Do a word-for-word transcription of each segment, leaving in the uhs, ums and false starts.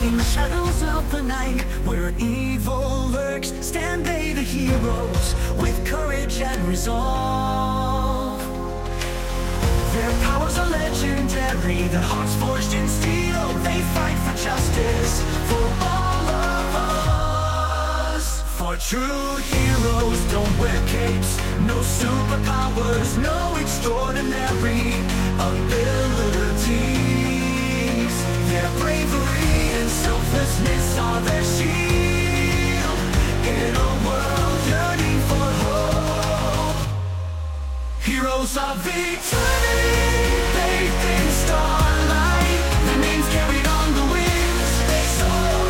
In the shadows of the night, where evil lurks, stand they the heroes with courage and resolve. Their powers are legendary, their hearts forged in steel. They fight for justice for all of us. For true heroes don't wear capes, no superpowers, no extraordinary abilities. Their bravery and selflessness are their shield in a world yearning for hope. Heroes of eternity, bathed in starlight, their names carried on the winds, they soar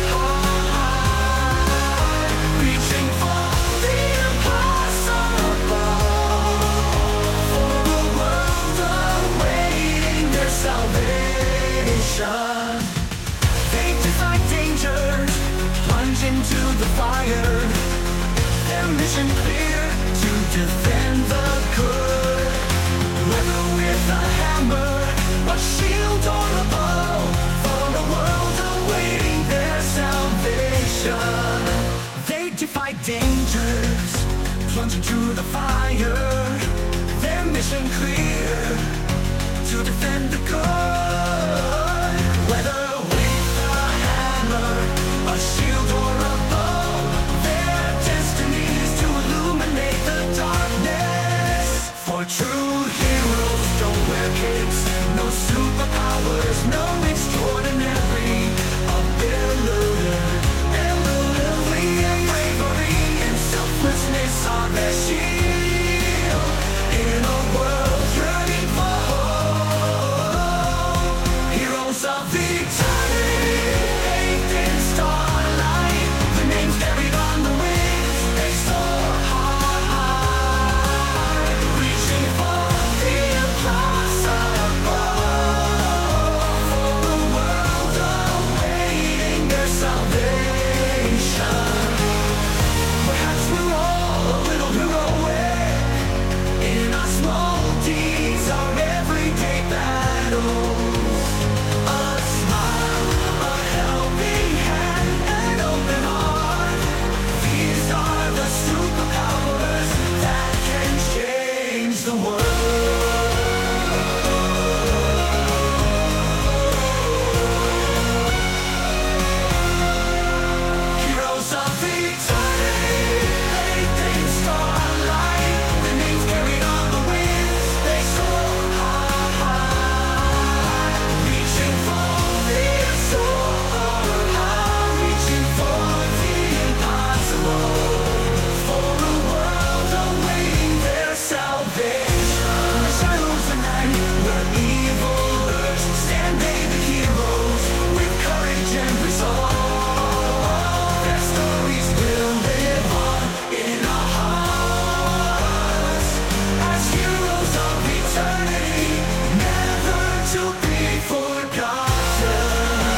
high, reaching for the impossible, for a world awaiting their salvation. They defy dangers, plunge into the fire, their mission clear, to defend the good. Whether with a hammer, a shield or a bow, for a world awaiting their salvation. They defy dangers, plunge into the fire, their mission clear, to defend the good. Whether with a hammer, a shield or a bow, their destiny is to illuminate the darkness. For true heroes don't wear capes, no superpowers, no extraordinary ability. Ability and bravery and selflessness are their shield in a world yearning for hope. Heroes of eternity, bathed in starlight, their names carried on the winds, they soar high, reaching for the impossible, for a world awaiting their salvation. Perhaps we're all a little heroic in our small deeds, our everyday battles. A smile, a helping hand, an open heart. These are the superpowers that can change the world. Heroes of eternity, bathed in starlight, their names carried on the winds, they soar high, reaching for the soar high, reaching for the impossible, for a world awaiting their salvation. In the shadows of night, where evil lurks, stand they the heroes with courage and resolve. Their stories will live on in our hearts as heroes of eternity, never to be forgotten.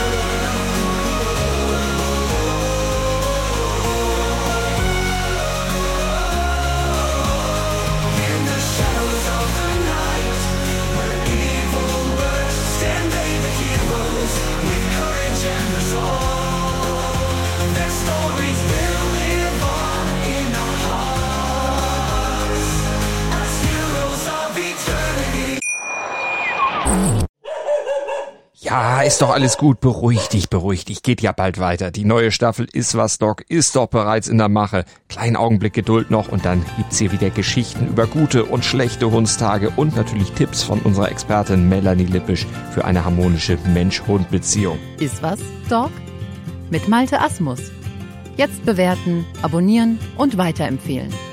In the shadows of the night, where evil lurks, stand they the heroes with courage and resolve. Their stories will live on in our hearts as heroes of eternity. Ja, ist doch alles gut. Beruhig dich, beruhig dich. Geht ja bald weiter. Die neue Staffel Ist was, Doc ist doch bereits in der Mache. Kleinen Augenblick Geduld noch und dann gibt's hier wieder Geschichten über gute und schlechte Hundstage und natürlich Tipps von unserer Expertin Melanie Lippisch für eine harmonische Mensch-Hund-Beziehung. Ist was, Dog? Mit Malte Asmus. Jetzt bewerten, abonnieren und weiterempfehlen.